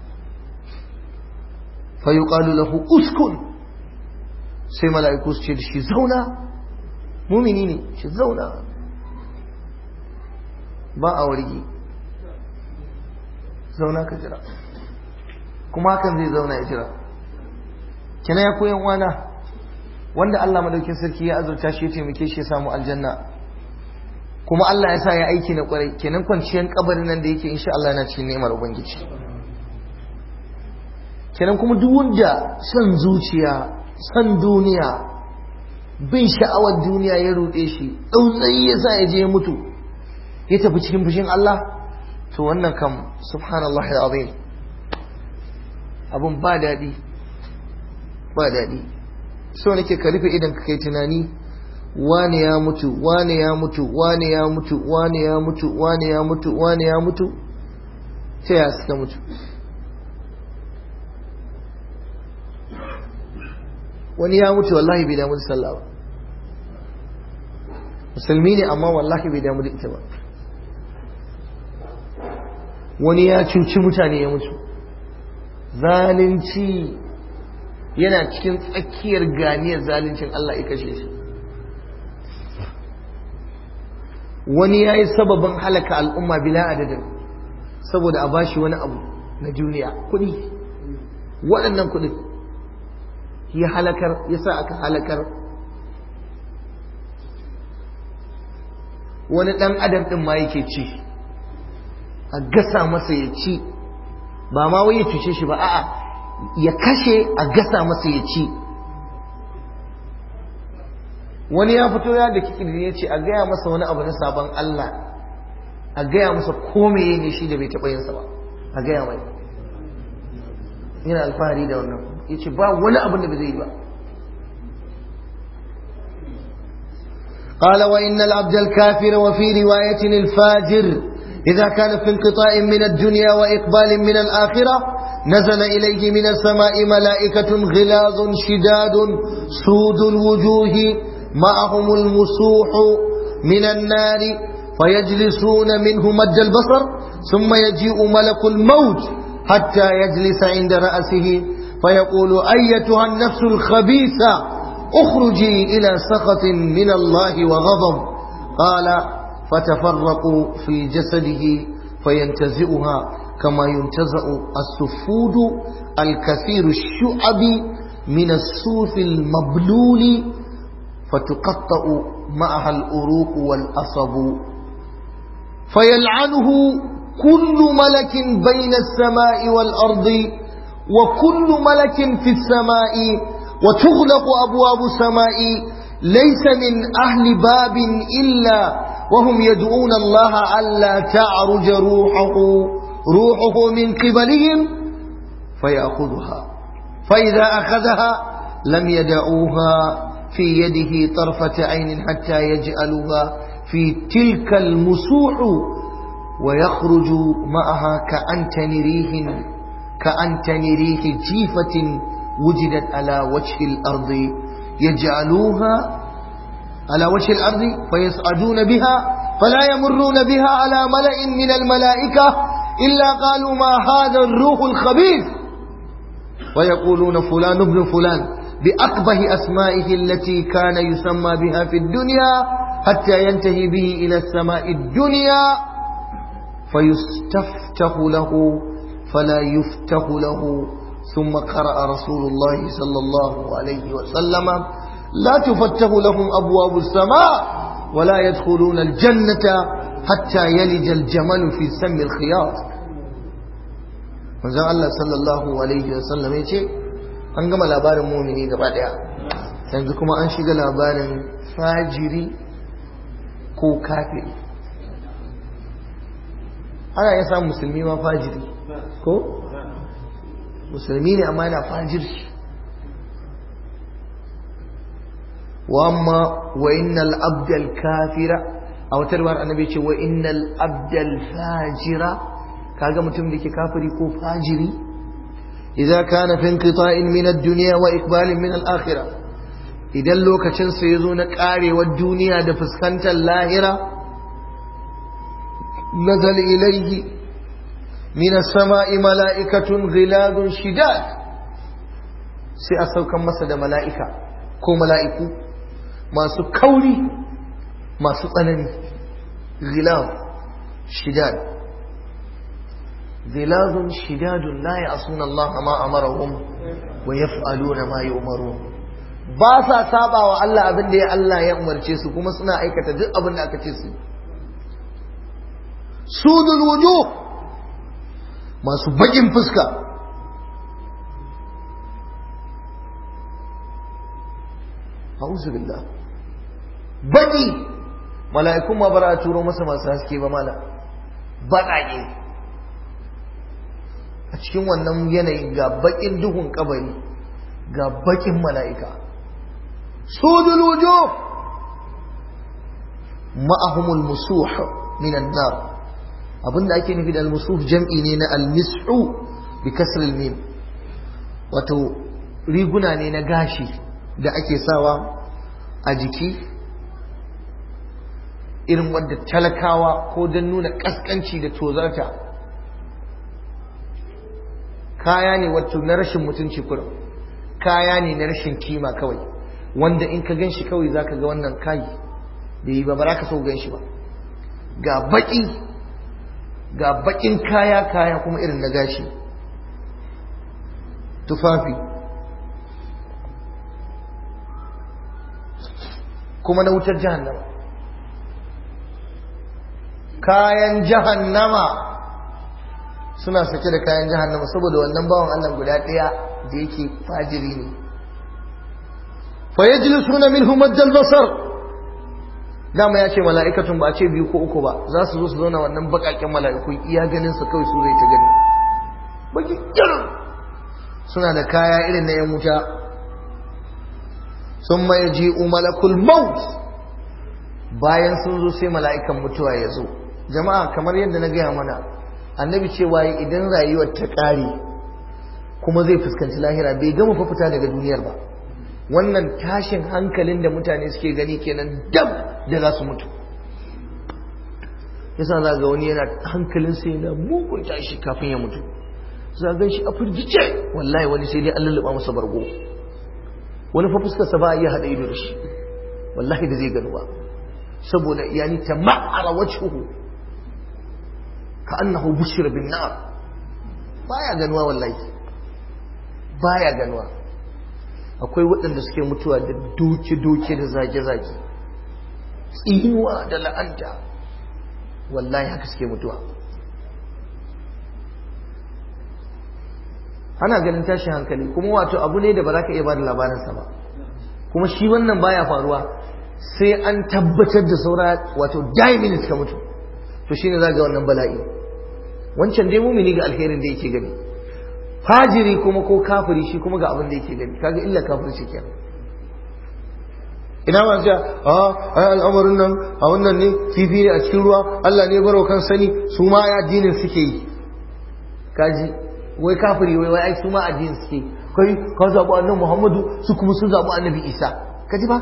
fayuqalu lahu uskun, sai mala'iku su ce da shi zauna, mumini ne shi zauna, ba a wargi, zauna ka jira, kuma hakan zai zauna ya jira. kina ya koyan wana wanda Allah madaukin sarki ya azurta shi ya taimake shi ya samu aljanna, kuma Allah ya sa ya aiki na kwarai, kenan kwanciyar kabarin nan da yake insha Allah yana cikin ni'imar ubangiji. kenan kuma duk wanda son zuciya, son duniya, bin sha'awar duniya ya ruɗe shi, tsautsayi ya sa ya je ya mutu ya tafi cikin fushin Allah, to wannan kam subhanallah al'azim, abun ba daɗi ba daɗi. so nake ka rufe idan ka kai tunani, wane ya mutu, wane ya mutu, wane ya mutu, wane ya mutu, wane ya mutu, wane ya mutu, ta ya suka mutu. wani ya mutu wallahi bai damu da sallah ba, musulmi ne amma wallahi bai damu da ita ba. wani ya cuci mutane ya mutu, zalunci yana cikin tsakiyar ganiyar zaluncin Allah ya kashe shi. wani ya yi sababin halaka al'umma bila adadin saboda a bashi wani abu na duniya, kuɗi, waɗannan kuɗi ya halakar, ya sa aka halakar. wani ɗan adam ɗin ma yake ci, a gasa masa ya ci, ba ma wai ya cuce shi ba, a'a ya kashe a gasa masa ya ci. wani ya fito ya da kikiri ya ce a gaya masa wani abu na sabon Allah, a gaya masa komai ne shi da bai taɓa yinsa ba, a gaya mai, yana alfahari da wannan, ya ce ba wani abin da ba zai yi ba. قال وإن العبد الكافر وفي رواية الفاجر إذا كان في انقطاع من الدنيا وإقبال من الآخرة نزل إليه من السماء ملائكة غلاظ شداد سود الوجوه معهم المسوح من النار فيجلسون منه مد البصر ثم يجيء ملك الموت حتى يجلس عند رأسه فيقول أيتها النفس الخبيثة اخرجي إلى سخط من الله وغضب. قال فتفرقوا في جسده فينتزئها كما ينتزع السفود الكثير الشعب من الصوف المبلول فتقطع معها الأروق والأصب فيلعنه كل ملك بين السماء والأرض وكل ملك في السماء وتغلق أبواب السماء ليس من أهل باب إلا وهم يدعون الله ألا تعرج روحه روحه من قبلهم فيأخذها فإذا أخذها لم يدعوها في يده طرفة عين حتى يجعلوها في تلك المسوح ويخرج معها كأنتن ريح كأنتن ريح جيفة وجدت على وجه الأرض يجعلوها على وجه الأرض فيصعدون بها فلا يمرون بها على ملأ من الملائكة إلا قالوا ما هذا الروح الخبيث ويقولون فلان ابن فلان بأقبح أسمائه التي كان يسمى بها في الدنيا حتى ينتهي به إلى السماء الدنيا فيستفتح له فلا يفتح له ثم قرأ رسول الله صلى الله عليه وسلم لا تفتح لهم أبواب السماء ولا يدخلون الجنة حتى يلج الجمل في سم الخياط. manzon Allah sallallahu alaihi wasallam ya ce an gama labarin mumini gaba daya yanzu kuma an shiga labarin fajiri ko kafiri. ana iya samun musulmi ma fajiri ko musulmi ne amma yana fajirci. wa amma wa innal abdal kafira a wata ruwar annabi ce wa innal abdal fajira kaga mutum da ke kafiri ko fajiri idza kana fi inqita'in min ad-dunya wa iqbalin min al-akhirah idan lokacin sa yazo na karewar duniya da fuskantar lahira nazal ilayhi min as-sama'i mala'ikatun ghiladun shidad sai a saukan masa da mala'ika ko mala'iku masu kauri masu tsanani ghilad shidad غلاظ شداد لا يعصون الله ما أمرهم ويفعلون ما يؤمرون باسا سابا والله abin da ya Allah ya umarce su kuma suna aikata duk abin da aka ce su. sudul wujuh masu bakin fuska a'udhu billah baki mala'ikun ma bara turo masa masu haske ba mala baƙaƙe a cikin wannan yanayin ga bakin duhun kabari ga bakin mala'ika sudul wujuh ma'ahumul musuh minan nar abinda ake nufi da al-musuh jam'i ne na al-mis'u bi kasr al-mim wato riguna ne na gashi da ake sawa a jiki irin wanda talakawa ko don nuna kaskanci da tozarta kaya ne wato na rashin mutunci kurum kaya ne na rashin kima kawai wanda in ka ganshi kawai zaka ga wannan kai da yi ba ba ka so ganshi ba ga baki ga bakin kaya kaya kuma irin na gashi tufafi kuma na wutar jahannama kayan jahannama suna sake da kayan jahannama saboda wannan bawan Allah guda ɗaya da yake fajiri ne fa yajlisuna minhu maddal basar dama ya ce mala'ikatun ba a ce biyu ko uku ba za su zo su zauna wannan bakakken mala'iku iya ganin su kawai su zai ta gani baki kirin suna da kaya irin na yan wuta summa yaji'u malakul maut bayan sun zo sai mala'ikan mutuwa ya zo jama'a kamar yadda na gaya mana annabi cewa idan rayuwar ta ƙare kuma zai fuskanci lahira bai gama fa fita daga duniyar ba wannan tashin hankalin da mutane suke gani kenan dab da za su mutu yasa za ga wani yana hankalinsa yana mugun tashi kafin ya mutu za ga shi a firgice wallahi wani sai dai an lulluɓa masa bargo wani fa fuskarsa ba a iya haɗa ido da shi wallahi da zai gano ba saboda yani ta ma'ara wajhuhu ka annahu bushira bin nar baya ganuwa wallahi baya ganuwa akwai waɗanda suke mutuwa da doke-doke da zage-zage tsinuwa da la'anta wallahi haka suke mutuwa ana ganin tashin hankali kuma wato abu ne da ba za ka iya ba da labarinsa ba kuma shi wannan baya faruwa sai an tabbatar da saura wato die minutes ka mutu to shine za ga wannan bala'i wancan dai mumini ga alherin da yake gani fajiri kuma ko kafiri shi kuma ga abin da yake gani kaga illa kafirci kenan ina ma sai a ai al'amarin nan a wannan ne fifi ne a cikin ruwa Allah ne baro kan sani su ma ya addinin suke yi kaji wai kafiri wai wai ai su ma addini suke kai ka zaɓi annabi Muhammadu su kuma sun zaɓi annabi Isa ka ji ba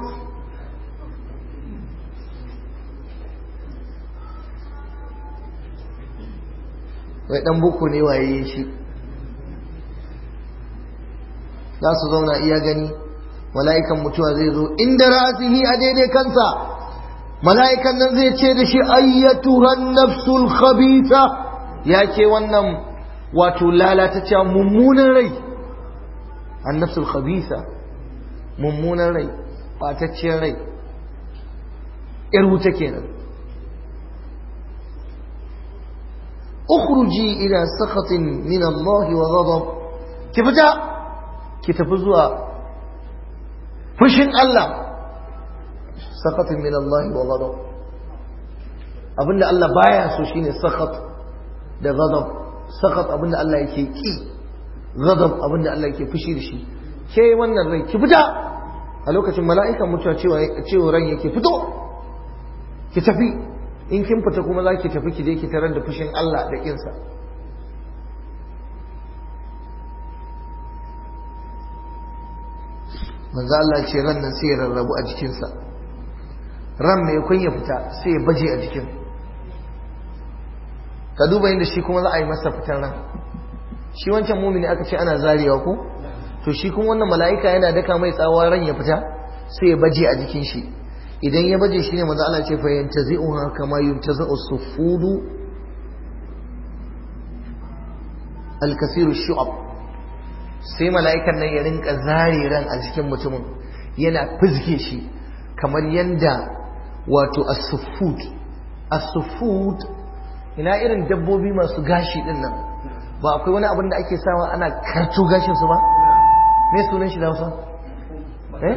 wai dan boko ne waye shi za su zauna iya gani mala'ikan mutuwa zai zo inda ra'asihi a daidai kansa mala'ikan nan zai ce da shi ayyatuhan nafsul khabitha ya ce wannan wato lalatacciya mummunan rai an nafsul khabitha mummunan rai batacciyar rai yar wuta kenan ukhruji ila sakhatin min Allah wa ghadab ki fita ki tafi zuwa fushin Allah sakhatin min Allah wa ghadab abinda Allah baya so shine sakhat da ghadab sakhat abinda Allah yake ki ghadab abinda Allah yake fushi da shi ke wannan rai ki fita a lokacin mala'ikan mutuwa cewa cewa ran yake fito ki tafi in kin fita kuma za ki tafi ki je ki tarar da fushin Allah da kinsa manzo Allah ce ran nan sai ya rarrabu a jikinsa ran mai kun ya fita sai ya baje a jikin ka duba inda shi kuma za a yi masa fitan ran shi wancan mumini aka ce ana zarewa ko to shi kuma wannan mala'ika yana daka mai tsawa ran ya fita sai ya baje a jikin shi idan ya baje shi ne manzo Allah ce fa yantazi'uha kama yuntazi'u as-sufudu al-kasiru shu'ab sai mala'ikan nan ya rinka zare ran a cikin mutumin yana fizge shi kamar yanda wato as-sufud as-sufud ina irin dabbobi masu gashi din nan ba akwai wani abin da ake sawa ana karto gashin su ba me sunan shi da Hausa eh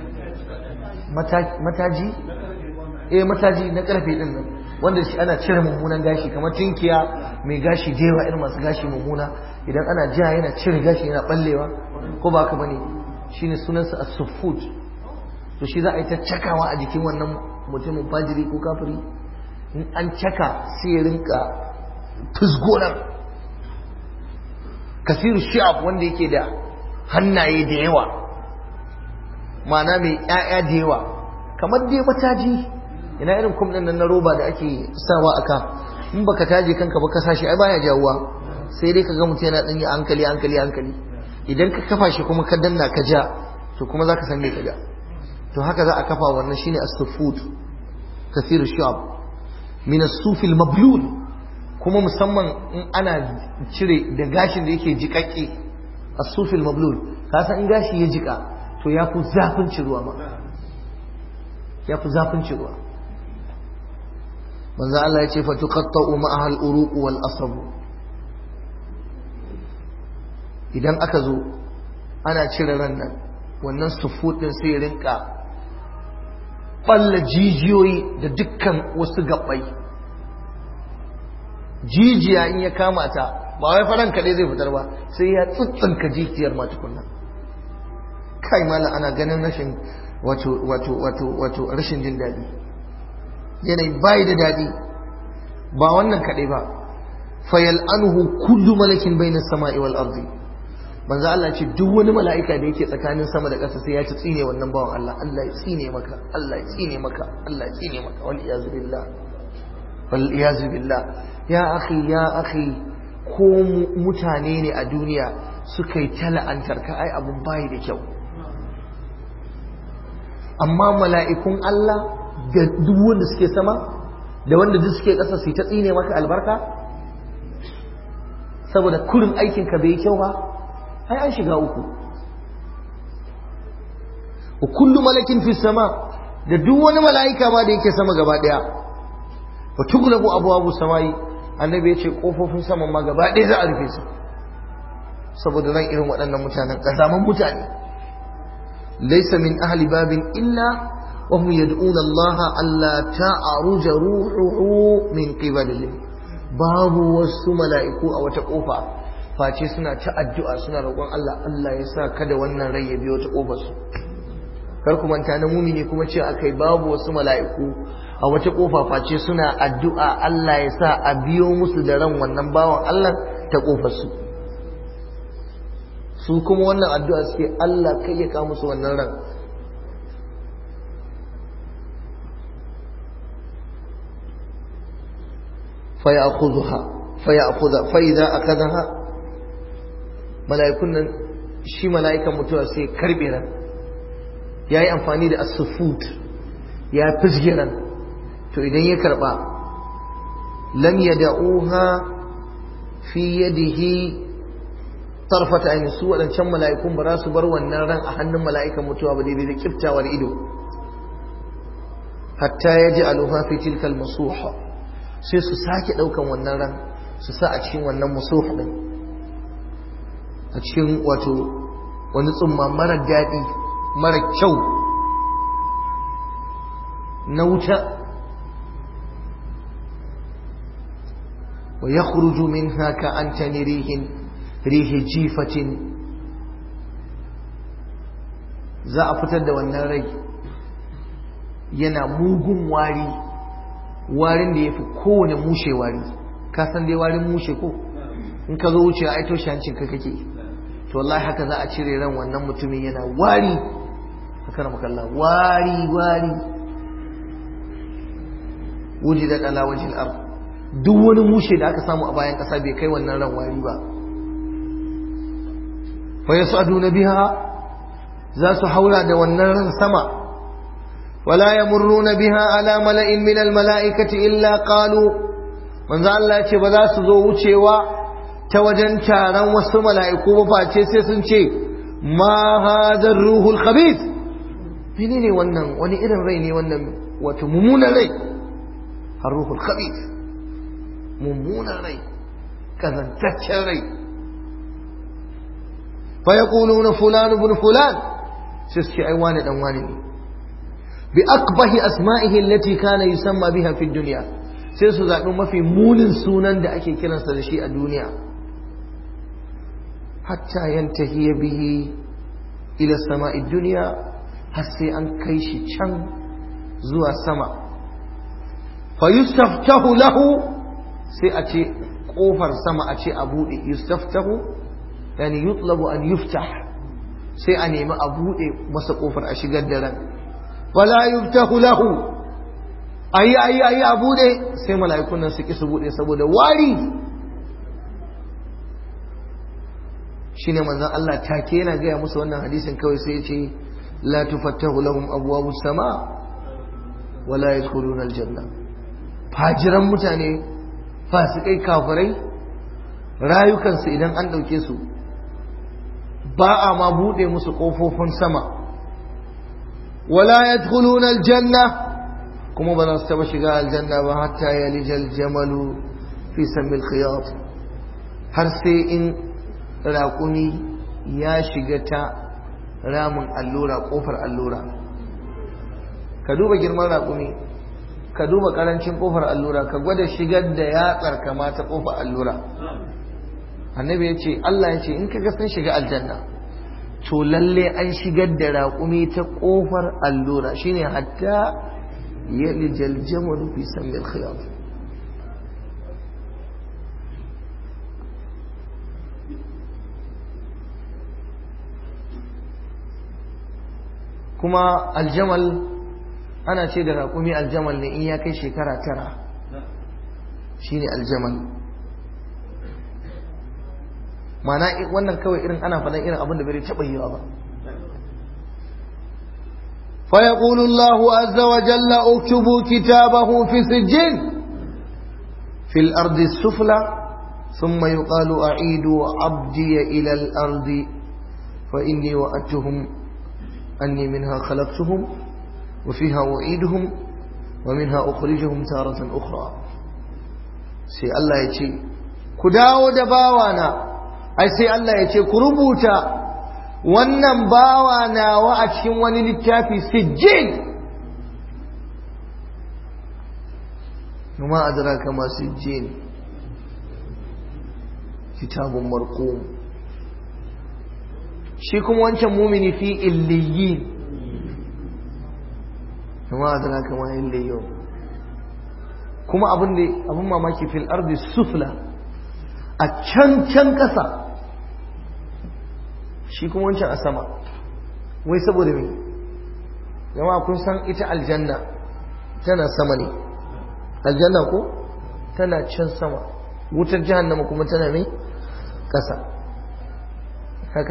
mataji eh mataji na karfe din nan wanda shi ana cire mummunan gashi kamar tinkiya mai gashi jewa irin masu gashi mummuna idan ana jiya yana cire gashi yana ballewa ko ba ka bane shine sunansa as-sufut to shi za a yi ta cakawa a jikin wannan mutumin fajiri ko kafiri in an caka sai ya rinka fusgonan kasiru shi'ab wanda yake da hannaye da yawa ma'ana mai ƴaƴa da yawa kamar dai mataji ina irin kum din nan na roba da ake sawa aka in baka taje kanka ba ka sashi ai baya jawuwa sai dai kaga mutum yana danyi hankali hankali hankali idan ka kafa shi kuma ka danna ka ja to kuma zaka san me ka ja to haka za a kafa wannan shine as-sufut kathir shab min as-suf al-mablul kuma musamman in ana cire da gashin da yake jikakke as-suf al-mablul ka san in gashi ya jika to ya fi zafin ciruwa ma ya fi zafin ciruwa manzo Allah ya ce fa tuqatta'u ma'aha al-uruq wal asab idan aka zo ana cire ran nan wannan sufut din sai rinka balla jijiyoyi da dukkan wasu gabbai jijiya in ya kama ta ba wai faran kadai zai fitar ba sai ya tsitsinka jijiyar ma tukunna kai mala ana ganin rashin wato wato wato wato rashin jin dadi yanayi bai da dadi ba wannan kadai ba fayal anhu kullu malakin bainas sama'i wal ardi manzo Allah ce duk wani mala'ika da yake tsakanin sama da ƙasa sai ya ci tsine wannan bawan Allah Allah ya tsine maka Allah ya tsine maka Allah ya tsine maka wal iyazu billah wal iyazu billah ya akhi ya akhi ko mutane ne a duniya suka yi tala'antar ka ai abun bai da kyau amma mala'ikun Allah da duk wanda suke sama da wanda duk suke ƙasa su ta tsine maka albarka saboda kurin aikin ka bai kyau ba ai an shiga uku wa kullu malakin fi sama da duk wani mala'ika ma da yake sama gaba daya wa tughlabu abwabu samai annabi yace kofofin saman ma gaba daya za a rufe su saboda ran irin waɗannan mutanen kazaman mutane laysa min ahli babin illa wa hum yad'una Allah alla ta'ruja ruhuhu min qibalihi babu wasu mala'iku a wata kofa face suna ta addu'a suna roƙon Allah Allah ya sa kada wannan rai ya biyo ta kofar su kar ku manta na mumini kuma ce akai babu wasu mala'iku a wata kofa face suna addu'a Allah ya sa a biyo musu da ran wannan bawan Allah ta kofar su su kuma wannan addu'a suke Allah kai ya kawo musu wannan ran. fa ya'khudha fa ya'khudha fa idza akadaha, mala'ikun nan shi mala'ikan mutuwa sai karbe ran, yayi amfani da as-sufut ya fisge ran, to idan ya karba lam yad'uha fi yadihi tarfata aini, su wadancan mala'ikun ba za su bar wannan ran a hannun mala'ikan mutuwa ba daidai da kiftawar ido, hatta yaj'aluha fi tilka al-masuha, sai su sake daukan wannan ran su sa a cikin wannan musuh din, a cikin wato wani tsumma mara daɗi mara kyau na wuta. wa yakhruju minha ka'antani rihin rihi jifatin, za a fitar da wannan rai yana mugun wari, warin da yafi kowane mushe wari. ka san dai warin mushe ko in ka zo wucewa ai toshe hancin ka kake, to wallahi haka za a cire ran wannan mutumin yana wari, haka na makalla wari wari. wujidat ala wajhil ard, duk wani mushe da aka samu a bayan kasa bai kai wannan ran wari ba. fa yasaduna biha, za su haura da wannan ran sama. wala yamurruna biha ala mala'in min al mala'ikati illa qalu, manzo Allah ya ce ba za su zo wucewa ta wajen taron wasu mala'iku ba face sai sun ce ma hadha ruhul khabith, menene wannan, wani irin rai ne wannan, wato mummunan rai. ar-ruhul khabith, mummunan rai, kazantaccen rai. fa yaquluna fulan ibn fulan, sai su ce ai wani dan wani ne, bi aqbahi asma'ihi allati kana yusamma biha fi dunya, sai su zaɓi mafi munin sunan da ake kiransa da shi a duniya. hatta yantahi bihi ila sama'i dunya, har sai an kai shi can zuwa sama. fa yustaftahu lahu, sai a ce kofar sama a ce a bude. yustaftahu yani yutlabu an yuftah, sai a nemi a bude masa kofar a shigar da ran. wala yuftahu lahu, ayi ayi ayi a bude, sai mala'ikun nan su ki su bude saboda wari. shine manzon Allah take yana gaya musu wannan hadisin kawai sai ya ce la tufattahu lahum abwabus sama wala yadkhuluna aljanna. fajiran mutane, fasikai, kafirai, rayukansu idan an dauke su ba a ma bude musu kofofin sama. wala yadkhuluna aljanna, kuma ba za su taba shiga aljanna ba hatta yalijal jamalu fi samil khiyat, har sai in raƙumi ya shiga ta ramin allura, ƙofar allura. ka duba girman raƙumi, ka duba ƙarancin ƙofar allura, ka gwada shigar da yatsar kama ta ƙofar allura. annabi ya ce, Allah ya ce in ka ga sun shiga aljanna to lalle an shigar da raƙumi ta ƙofar allura, shine hatta yalijal jamalu fi samil khiyat. kuma aljamal ana ce da raƙumi aljamal ne in ya kai shekara tara, shine aljamal. mana wannan kawai irin ana faɗan irin abin da bai taɓa yiwa ba. fa yaqulu Allahu azza wa jalla uktubu kitabahu fi sijjin fi al-ardi as-sufla thumma yuqalu a'idu 'abdi ila al-ardi fa inni wa'adtuhum أني منها خلقتهم وفيها أعيدهم ومنها أخرجهم تارة أخرى. سي الله يجي كداو دباوانا، أي سي الله يجي كربوتا wannan bawa nawa a cikin wani littafi sijjin. kuma adraka ma sijjin, kitabun marqum. shi kuma wancan mumini fi illiyin, kuma adraka ma illiyo. kuma abin da abin mamaki fil ardi sufla, a can can kasa shi kuma wancan a sama. Wai saboda me? Jama'a kun san ita aljanna tana sama ne, aljanna ko tana can sama, wutar jahannama kuma tana mai ƙasa. Haka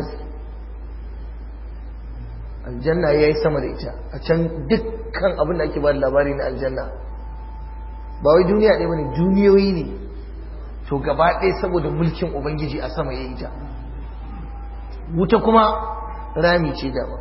aljanna ya yi sama da ita, a can dukkan abin da ake ba da labari na aljanna ba wai duniya ɗaya bane, duniyoyi ne, to gaba ɗaya saboda mulkin ubangiji a sama ya yi ta. Wuta kuma rami ce dama.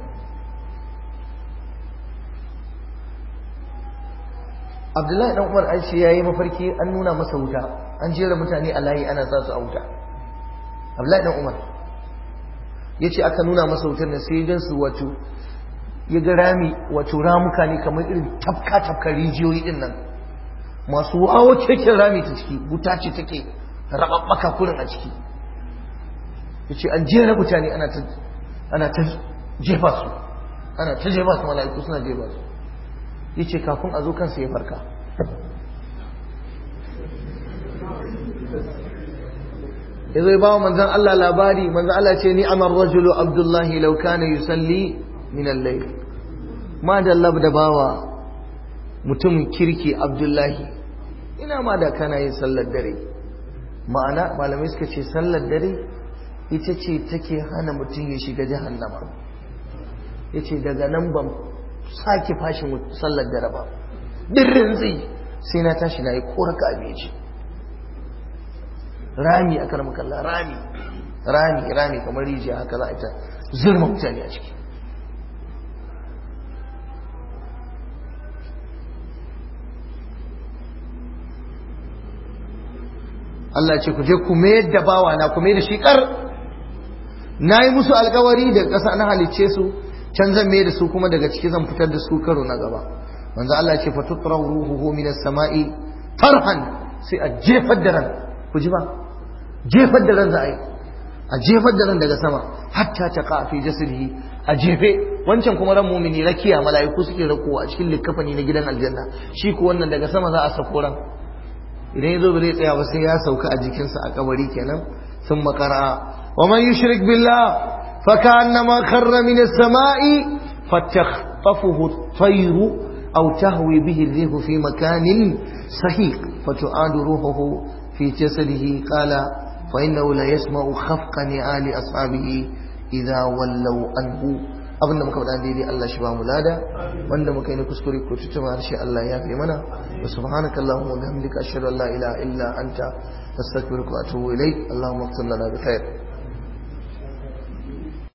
Abdullahi dan Umar an ce yayi mafarki an nuna masa wuta, an jera mutane a layi ana sa su a wuta. Abdullahi dan Umar yace aka nuna masa wutar ne sai dan su wato ya ga rami wato ramuka ne kamar irin tafka tafka rijiyoyi din nan masu wawo cikin rami ta ciki, wuta ce take rababbaka kurin a ciki. Yace an jera mutane ana ta ana ta jefa su ana ta jefa su, mala'iku suna jefa su. Yace kafin a zo kansa ya farka. Yazo ya bawa manzon Allah labari, manzon Allah ce ni amar rajulu Abdullahi law kana yusalli min al-layl. Ma da Allah da bawa mutumin kirki Abdullahi, ina ma da kana yin sallar dare. Ma'ana malamai suka ce sallar dare ita ce take hana mutum ya shiga jahannama. Yace daga nan ban sake fashin sallar dare ba, dirrin zai sai na tashi na yi koraka abinci. Rami a karama kalla, rami rami rami kamar rijiya haka za a ta zurma mutane a ciki. Allah ce ku je ku mayar da bawa na, ku mayar da shi kar. Na yi musu alkawari da ƙasa na halicce su, can zan mai da su kuma daga ciki zan fitar da su karo na gaba. Manzo Allah ce fatutra ruhuhu minas sama'i tarhan, sai a jefar da ran, ku ji ba, jefar da ran za a yi, a jefar da ran daga sama hatta ta ka fi jasadihi, a jefe. Wancan kuma ran mumini rakiya mala'iku suke rakowa a cikin likafani na gidan aljanna, shi ko wannan daga sama za a sako ran. Idan ya zo ba zai tsaya ba sai ya sauka a jikinsa a kabari kenan. Sun makara wa man yushrik billah فكأنما خر من السماء فتخطفه الطير أو تهوي به الريح في مكان سحيق فتعاد روحه في جسده. قال فإنه لا يسمع خفق نعال أصحابه إذا ولوا عنه. abinda muka faɗa daidai Allah shi ba mu lada, wanda muka yi na kuskure ko tutuma harshe Allah ya fi mana. Wa subhanaka Allahumma wa bihamdika ashhadu an la ilaha illa anta astaghfiruka wa atubu ilaik. Allahumma ighfir lana bi khair.